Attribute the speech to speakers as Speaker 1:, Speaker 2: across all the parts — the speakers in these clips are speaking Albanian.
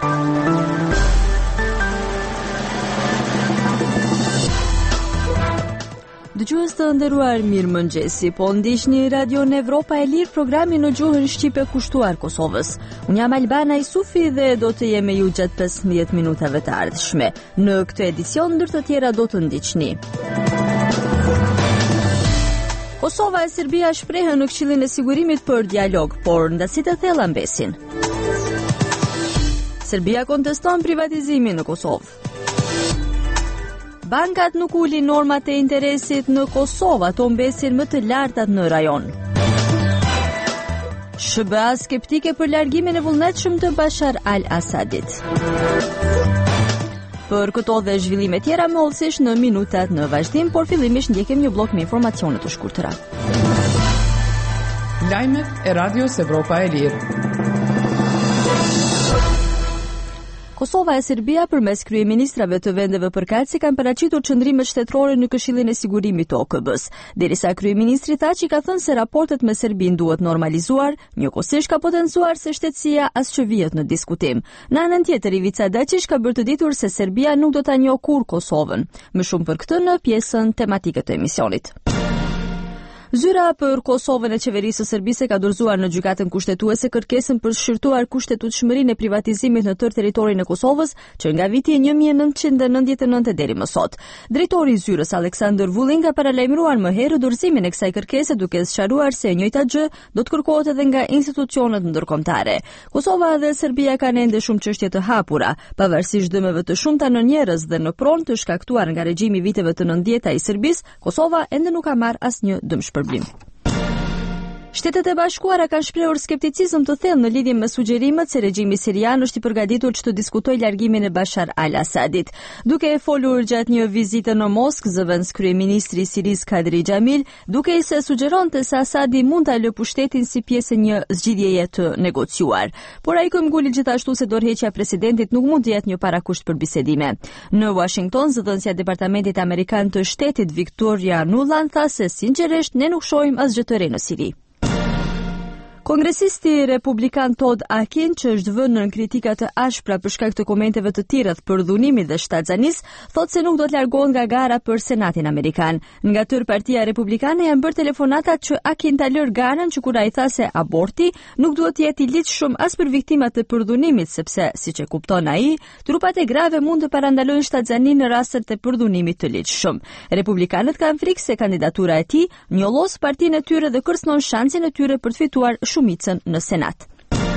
Speaker 1: Dëgjues të nderuar, mirëmëngjesi. Po ndiqni Radio Evropa e Lirë, programin në gjuhën shqipe kushtuar Kosovës. Unë jam Albana Isufi dhe do të jem me ju gjatë 15 minutave të ardhshme. Në këtë edicion ndër të tjera do të ndiqni. Kosova e Serbia shprehen në Këshillin e Sigurimit për dialog, por ndasit e thella mbesin. Serbia konteston privatizimin në Kosovë. Bankat nuk ulin normat e interesit në Kosovë, ato mbesin më të lartat në rajon. SBA skeptike për largimin e vullnetshëm të Bashar al-Assadit. Për këto dhe zhvillime tjera më hollësisht në minutat në vazhdim, por fillimisht ndjekim një blok me informacione të shkurtëra.
Speaker 2: Lajmet e Radios Evropa e Lirë.
Speaker 1: Kosova e Serbia përmes kryeministrave të vendeve përkatëse kanë paraqitur çndrimet shtetërore në Këshillin e Sigurimit të OKB-s. Derisa kryeministri tha që ka thënë se raportet me Serbinë duhet normalizuar, njëkohësisht ka potencuar se shtetësia as që vihet në diskutim. Në anën tjetër, Ivica Dačić ka bërë të ditur se Serbia nuk do ta njohë kurrë Kosovën. Më shumë për këtë në pjesën tematike të emisionit. Zyra për Kosovën e qeverisë së Serbisë ka dorëzuar në gjykatën kushtetuese kërkesën për shqyrtuar kushtetutshmërinë e privatizimit në tërë territorin e Kosovës, që nga viti 1999 deri më sot. Drejtori i zyrës Aleksandar Vulin ka paralajmëruar më herë dorëzimin e kësaj kërkese, duke sqaruar se e njëjta gjë do të kërkohet edhe nga institucionet ndërkombëtare. Kosova dhe Serbia kanë ende shumë çështje të hapura, pavarësisht dëmeve të shumta në njerëz dhe në pronë të shkaktuar nga regjimi i viteve të 90-ta i Serbisë. Kosova ende nuk ka marrë asnjë dëm. Shtetet e Bashkuara kanë shprehur skepticizëm të thellë në lidhje me sugjerimet se regjimi sirian është i përgatitur që të diskutojë largimin e Bashar al-Assadit. Duke e folur gjatë një vizite në Moskë, zëvendës kryeministri i Sirisë Kadri Xhamil, duke i se sugjeronte se Asadi mund ta lë pushtetin si pjesë e një zgjidhjeje të negociuar. Por ai këmbguli gjithashtu se dorëheqja e presidentit nuk mund të jetë një parakusht për bisedime. Në Washington, zëvendësja e Departamentit Amerikan të Shtetit Victoria Nuland tha se sinqerisht ne nuk shohim asgjë të re në Siri. Kongresisti republikan Todd Akin, që është vënë në kritika të ashpra për shkak të komenteve të tira për dhunimin dhe shtatzanisë, thotë se nuk do të largohet nga gara për Senatin Amerikan. Nga tërë Partia Republikane janë bërë telefonata që Akin ta lërë garën, që kur ai tha se aborti nuk duhet të jetë i lidhshëm as për viktimat e përdhunimit, sepse siç e kupton ai, trupat e grave mund të parandalojnë shtatzaninë në rastet e përdhunimit të lidhshëm. Republikanët kanë frikë se kandidatura e tij njollos partinë e tyre dhe kërcënon shansin e tyre për të fituar shumicën në Senat.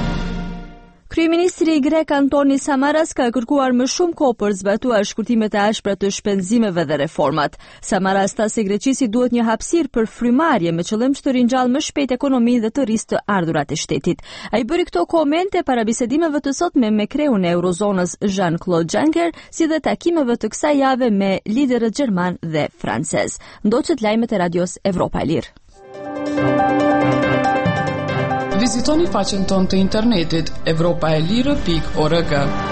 Speaker 1: Kryeministri grek Antoni Samaras ka kërkuar më shumë kohë për zbatuar shkurtimet e ashpra të shpenzimeve dhe reformat. Samaras tha se Greqisi duhet një hapësirë për frymarrje me qëllim që të ringjallë më shpejt ekonominë dhe të rrisë të ardhurat e shtetit. Ai bëri këto komente para bisedimeve të sotme me kreun e Eurozonës Jean-Claude Juncker, si dhe takimeve të kësaj jave me liderët gjerman dhe francez. Ndoqët lajmet e Radios Evropa e Lirë.
Speaker 2: Vizitoni faqen tonë të internetit europaelire.org.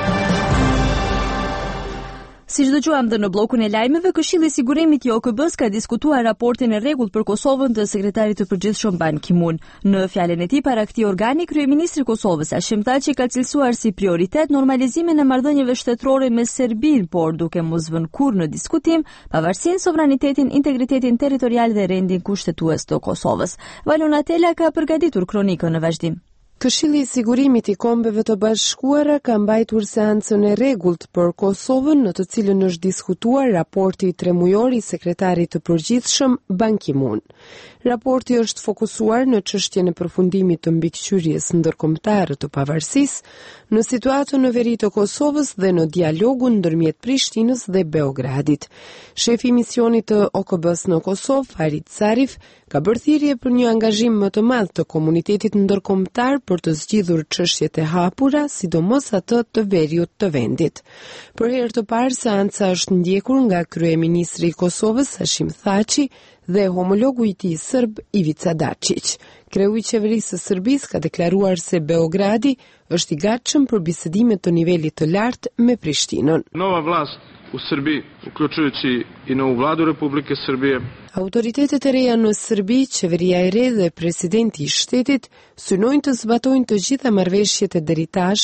Speaker 1: Siç dëgjuam dhe në bllokun e lajmeve, Këshilli i Sigurimit i OKB-s ka diskutuar raportin e rregullt për Kosovën të sekretarit të përgjithshëm Ban Ki-moon. Në fjalën e tij para këtij organi, kryeministri i Kosovës Hashim Thaçi ka cilësuar si prioritet normalizimin e marrëdhënieve shtetërore me Serbinë, por duke mos vënë kurrë në diskutim pavarësinë, sovranitetin, integritetin territorial dhe rendin kushtetues të Kosovës. Valon Atela ka përgatitur kronikën në vazhdim.
Speaker 3: Këshilli i Sigurimit i Kombeve të Bashkuara ka mbajtur seancën e rregullt për Kosovën, në të cilën është diskutuar raporti tremujor i sekretarit të përgjithshëm Ban Ki-moon. Raporti është fokusuar në çështjen e përfundimit të mbikëqyrjes ndërkombëtare të pavarësisë, në situatën në veri të Kosovës dhe në dialogun ndërmjet Prishtinës dhe Beogradit. Shefi i misionit të OKB-s në Kosovë, Farid Sarif, ka bërë thirrje për një angazhim më të madh të komunitetit ndërkombëtar për të zgjidhur çështjet e hapura, sidomos atë të veriut të vendit. Për herë të parë, seanca është ndjekur nga kryeministri i Kosovës, Hashim Thaçi, dhe homologu i tij serb Ivica Dačić. Kreu i qeverisë së Serbisë ka deklaruar se Beogradi është i gatshëm për bisedime të nivelit të lartë me Prishtinën.
Speaker 4: Nova vlast u Srbiji, uključujući i novu vladu Republike Srbije.
Speaker 3: Autoritetet e reja në Serbi, qeveria e re dhe presidenti i shtetit synojnë të zbatojnë të gjitha marrëveshjet e deritashme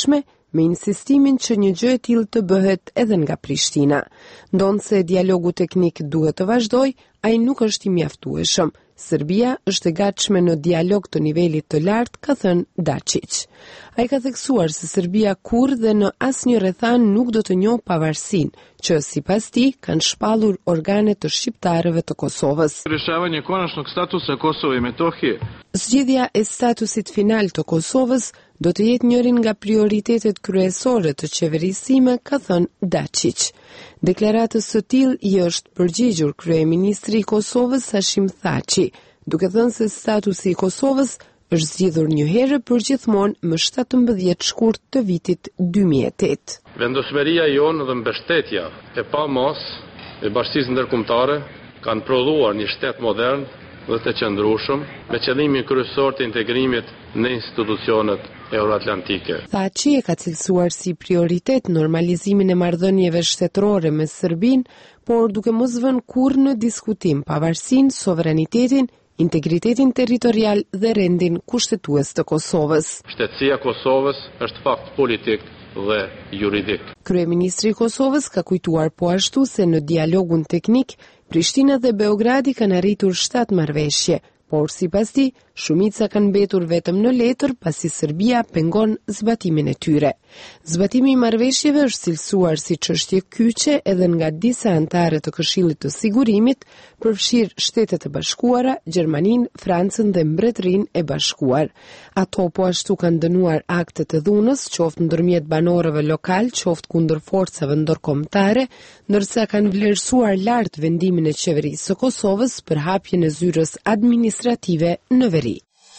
Speaker 3: me insistimin që një gjë e tillë të bëhet edhe nga Prishtina. Ndonse dialogu teknik duhet të vazhdojë, ai nuk është i mjaftueshëm. Serbia është e gatshme në dialog të nivelit të lartë, ka thënë Dačić. Ai ka theksuar se Serbia kurrë dhe në asnjë rrethan nuk do të njohë pavarësinë, që sipas tij kanë shpallur organet të shqiptarëve të Kosovës.
Speaker 4: Rješavanje konačnog statusa Kosova i Metohije.
Speaker 3: Zgjidhja e statusit final të Kosovës do të jetë njërin nga prioritetet kryesore të qeverisime, ka thënë Dačić. Deklaratës së tillë i është përgjigjur kryeministri i Kosovës Hashim Thaçi, duke thënë se statusi i Kosovës është zgjidhur një herë për gjithmonë më 17 shkurt të vitit 2008.
Speaker 4: Vendosmëria jonë dhe mbështetja e pamos e Bashkisë Ndërkombëtare kanë prodhuar një shtet modern dhe të qëndrueshëm me qëllimin kryesor të integrimit në institucionet euroatlantike.
Speaker 3: Thaçi e ka cilësuar si prioritet normalizimin e marrëdhënieve shtetërore me Serbinë, por duke mos vënë kurrë në diskutim pavarësinë, sovranitetin, integritetin territorial dhe rendin kushtetues të Kosovës.
Speaker 4: Shtetësia e Kosovës është fakt politik dhe juridik.
Speaker 3: Kryeministri i Kosovës ka kujtuar po ashtu se në dialogun teknik Prishtina dhe Beogradi kanë arritur 7 marrëveshje, por sipas tij, shumica kanë mbetur vetëm në letër pasi Serbia pengon zbatimin e tyre. Zbatimi i marrëveshjeve është cilësuar si çështje kyçe edhe nga disa anëtarë të Këshillit të Sigurimit, përfshir Shtetet e Bashkuara, Gjermaninë, Francën dhe Mbretërinë e Bashkuar. Ato po ashtu kanë dënuar aktet e dhunës, qoftë ndërmjet banorëve lokal, qoftë kundër forcave ndërkombëtare, ndërsa kanë vlerësuar lart vendimin e qeverisë së Kosovës për hapjen e zyrës administrative në veri.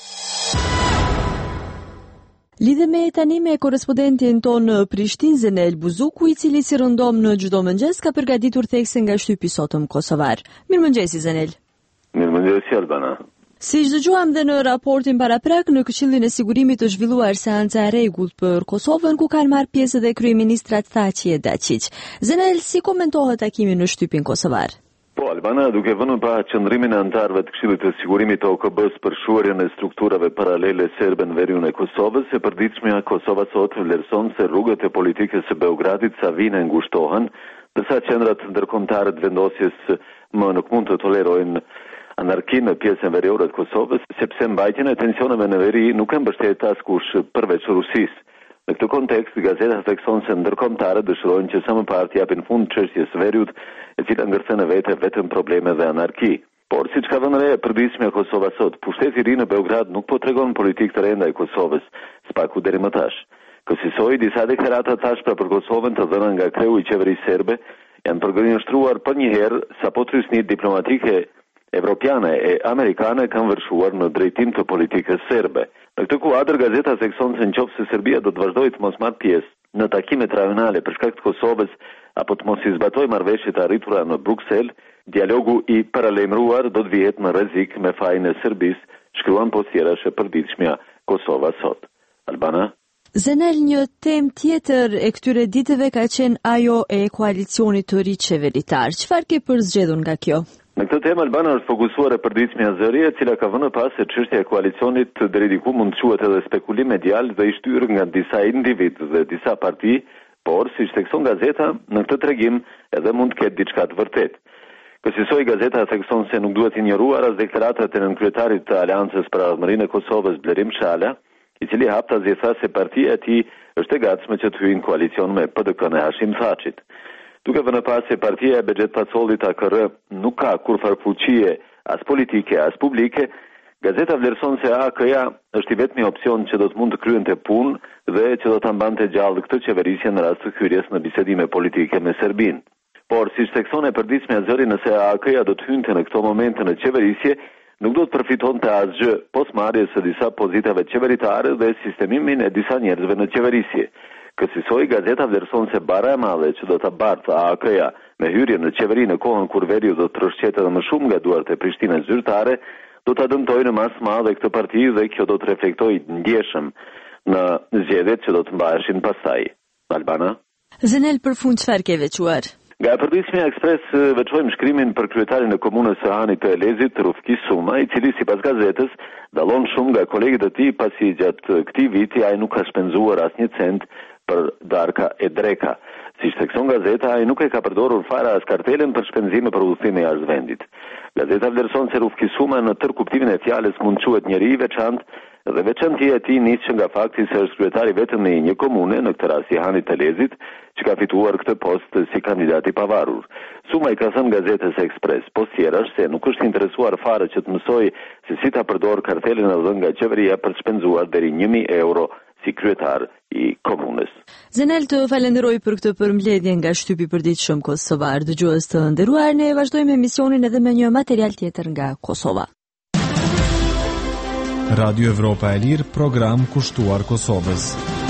Speaker 1: Lidhemi tani me korrespondentin tonë në Prishtinë, Zenel Buzuku, i cili si rëndom në çdo mëngjes ka përgatitur thekse nga shtypi sotëm kosovar. Mirëmëngjesi Zenel.
Speaker 5: Mirëmëngjesi Albana.
Speaker 1: Si dëgjuam dhe në raportin paraprak, në Këshillin e Sigurimit është zhvilluar seanca e rregullt për Kosovën, ku kanë marrë pjesë edhe kryeministrat Thaçi e Dačić. Zenel, si komentohet takimi në shtypin kosovar?
Speaker 5: Po, Albana, duke vënë pa qëndrimin e anëtarëve të Këshillit të Sigurimit të OKB-s për shuarjen e strukturave paralele serbe në veriun e Kosovës, e përditshmja Kosova sot vlerëson se rrugët e politikës së Beogradit sa vijnë ngushtohen, ndërsa qendrat ndërkombëtare të vendosjes më nuk mund të tolerojnë anarkinë në pjesën veriore të Kosovës, sepse mbajtjen e tensioneve në veri nuk e mbështet askush përveç Rusisë. Në këtë kontekst, gazeta thekson se ndërkombëtarët dëshirojnë që sa më parë t'japin fund çështjes së veriut, e cila ngërcen në vete vetëm probleme dhe anarki. Por siç ka vënë re përditshmja Kosova sot, pushteti i ri në Beograd nuk po tregon politikë të re ndaj Kosovës, spaku deri më tash. Kësaj disa deklarata tashpra për Kosovën të dhëna nga kreu i qeverisë serbe janë përgënjeshtruar për një herë sapo trysnit diplomatike evropiane e amerikane kanë vërshuar në drejtim të politikës serbe. Në këtë kuadër, gazeta thekson se nëse Serbia do të vazhdojë të mos marrë pjesë në takimet rajonale për shkak të Kosovës apo të mos i zbatojë marrëveshjet e arritura në Bruksel, dialogu i paralajmëruar do të vihet në rrezik me fajin e Serbisë, shkruan postjerash e përditshmja Kosova sot. Albana?
Speaker 1: Zenel, një temë tjetër e këtyre ditëve ka qenë ajo e koalicionit të ri qeveritar. Çfarë ke përzgjedhur nga kjo?
Speaker 5: Në këtë temë Albana është fokusuar e përditshmja zëri, e cila ka vënë pas se çështja e koalicionit deri diku mund të quhet edhe spekulim medial dhe i shtyrë nga disa individ dhe disa parti, por siç thekson gazeta, në këtë tregim edhe mund të ketë diçka të vërtetë. Kësaj gazeta thekson se nuk duhet injoruar as deklaratat e nënkryetarit të Aleancës për Ardhmërinë e Kosovës Blerim Shala, i cili haptazi tha se partia e tij është e gatshme që të hyjë në koalicion me PDK-n e Hashim Thaçit. Duke vënë pas se partia e Bexhet Pacollit AKR nuk ka kurfar fuqie as politike as publike, gazeta vlerëson se AK-ja është i vetmi opsion që do të mund të kryente punë dhe që do ta mbante gjallë këtë qeverisje në rast të hyrjes në bisedime politike me Serbinë. Por siç thekson e përditshmja zëri, nëse AK-ja do të hynte në këto momente në qeverisje, nuk do të përfitonte asgjë pos marrjes së disa pozitave qeveritare dhe sistemimin e disa njerëzve në qeverisje. Kësaj gazeta vlerëson se bara e madhe që do ta bartë AK-ja me hyrje në qeveri në kohën kur veriu do të rrshqetë edhe më shumë nga duart e Prishtinës zyrtare, do ta dëmtojë në mas madhe këtë parti dhe kjo do të reflektojë ndjeshëm në zgjedhjet që do të mbaheshin pastaj. Albana?
Speaker 1: Zenel, për fund çfarë ke veçuar?
Speaker 5: Nga përditshmja Ekspres veçojmë shkrimin për kryetarin e komunës së Hanit të Elezit, Rufki Suma, i cili sipas gazetës dallon shumë nga kolegët e tij, pasi gjatë këtij viti ai nuk ka shpenzuar asnjë cent për darka e dreka. Si thekson gazeta, ai nuk e ka përdorur fare as kartelen për shpenzime për udhëtime jashtë vendit. Gazeta vlerëson se rrugëfisuma në tërë kuptimin e fjalës mund quhet njeri i veçantë dhe veçantia e tij nis nga fakti se është kryetari vetëm i një komune, në këtë rast Jehani Telezit, që ka fituar këtë post si kandidat i pavarur. Suma i ka thënë gazetës Ekspres, post tjera është se nuk është interesuar fare që të mësoj se si ta përdor kartelin e dhënë nga qeveria për të shpenzuar deri 1.000 euro si kryetar i komunës.
Speaker 1: Zenel, të falenderoj për këtë përmbledhje nga shtypi përditshëm kosovar. Dëgjues të nderuar, ne vazhdojmë emisionin edhe me një material tjetër nga Kosova.
Speaker 6: Radio Evropa e Lirë, program kushtuar Kosovës.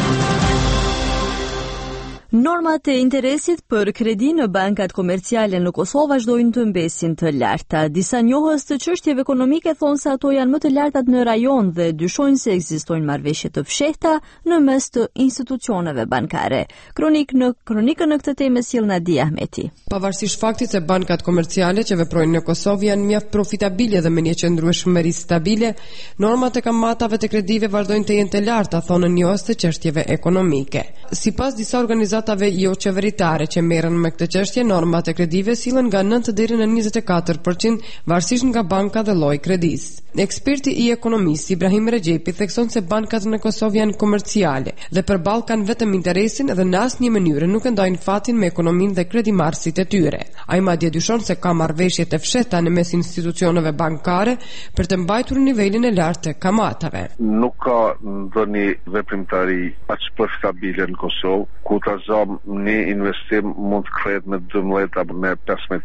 Speaker 1: Normat e interesit për kredi në bankat komerciale në Kosovë vazhdojnë të mbesin të larta. Disa njohës të çështjeve ekonomike thonë se ato janë më të lartat në rajon dhe dyshojnë se ekzistojnë marrëveshje të fshehta në mes të institucioneve bankare. Kronikën në këtë temë sjell Nadia Ahmeti.
Speaker 7: Pavarësisht faktit se bankat komerciale që veprojnë në Kosovë janë mjaft profitabile dhe me një qëndrueshmëri stabile, normat e kamatave të kredive vazhdojnë të jenë të larta, thonë njohës të çështjeve ekonomike. Sipas disa organizatave jo qeveritare që merren me këtë çështje, normat e kredive sillen nga 9 deri në 24% varësisht nga banka dhe lloji kredis. Eksperti i ekonomisë Ibrahim Rexhepi thekson se bankat në Kosovë janë komerciale dhe përballë kanë vetëm interesin dhe në asnjë mënyrë nuk e ndajnë fatin me ekonominë dhe kredimarrësit e tyre. Ai madje dyshon se ka marrëveshje të fshehta në mes institucioneve bankare për të mbajtur nivelin e lartë të kamatave.
Speaker 8: Nuk ka ndonjë veprimtari aq stabile në Kosovë, ku ta zëm një investim mund të kthehet me 12 apo me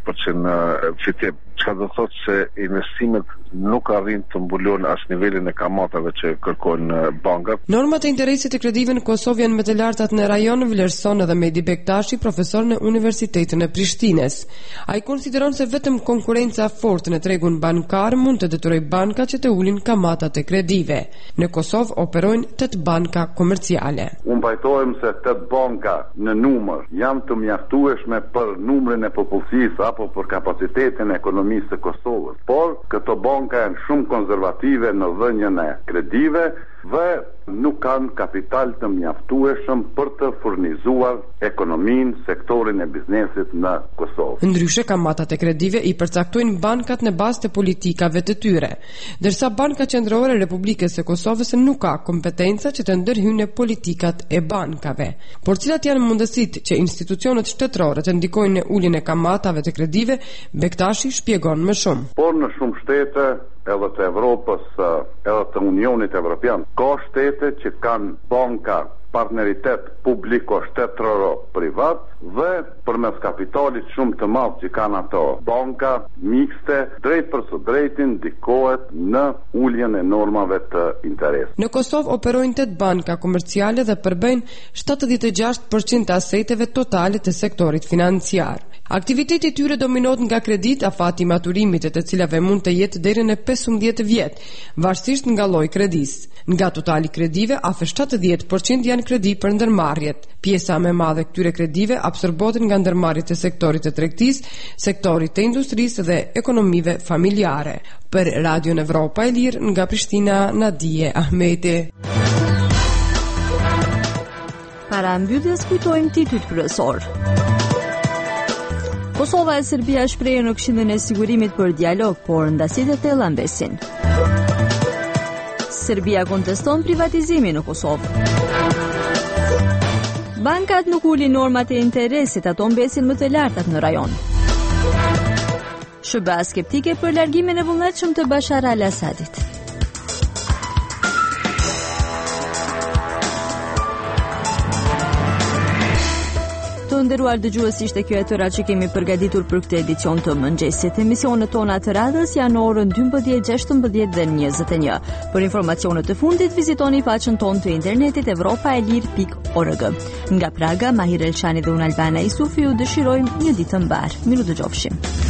Speaker 8: 15% fitim. Çka do thotë se investimet nuk arrin të mbulojnë as nivelin e kamatave që kërkojnë bankat.
Speaker 7: Normat e interesit të kredive në Kosovë janë më të lartat në rajon, vlerëson edhe Mehdi Bektashi, profesor në Universitetin e Prishtinës. Ai konsideron se vetëm konkurenca fortë në tregun bankar mund të detyrojë bankat që të ulin kamatat e kredive. Në Kosovë operojnë 8 banka komerciale.
Speaker 9: Unë pajtohem se 8 banka në numër janë të mjaftueshme për numrin e popullsisë apo për kapacitetin e ekonomisë të Kosovës, por këto banka janë shumë konservative në dhënien e kredive dhe nuk kanë kapital të mjaftueshëm për të furnizuar ekonominë, sektorin e biznesit në Kosovë.
Speaker 7: Ndryshe, kamatat e kredive i përcaktojnë bankat në bazë të politikave të tyre, ndërsa Banka Qendrore e Republikës së Kosovës nuk ka kompetenca që të ndërhyjë në politikat e bankave. Por cilat janë mundësitë që institucionet shtetërore të ndikojnë në uljen e kamatave të kredive, Bektashi shpjegon më shumë.
Speaker 9: Por në shumë shtete edhe të Evropës, edhe të Unionit Evropian, ka shtete që kanë banka partneritet publiko-shtetëror-privat dhe përmes kapitalit shumë të madh që kanë ato banka mikste, drejt për së drejtin ndikohet në uljen e normave të interesit.
Speaker 7: Në Kosovë operojnë 8 banka komerciale dhe përbëjnë 76% të aseteve totale të sektorit financiar. Aktiviteti i tyre dominohet nga kredit afati maturimit të cilave mund të jetë deri në 15 vjet, varësisht nga lloji kredis. Nga totali kredive, afër 70% janë kredi për ndërmarrjet. Pjesa më e madhe e këtyre kredive absorbohet nga ndërmarrjet e sektorit të tregtisë, sektorit të industrisë dhe ekonomive familjare. Për Radio Evropa e Lirë nga Prishtina, Nadia Ahmeti.
Speaker 1: Para mbylljes kujtojmë titujt kryesor. Kosova e Serbia shprehën në Këshillin e Sigurimit për dialog, por ndasitë e thella mbesin. Serbia konteston privatizimin në Kosovë. Bankat nuk ulin normat e interesit, ato mbesin më të lartat në rajon. SBA skeptike për largimin e vullnetshëm të Bashar al-Assadit. Të nderuar dëgjues, ishte kjo e tëra që kemi përgatitur për këtë edicion të mëngjesit. Emisionet tona të radhës janë orën 12, 16 dhe 21. Për informacionet të fundit, vizitoni faqen tonë të internetit evropaelir.org. Nga Praga, Mahir Elshani dhe unë Albana Isufi ju dëshirojmë një ditë të mbar. Miru dëgjofshim.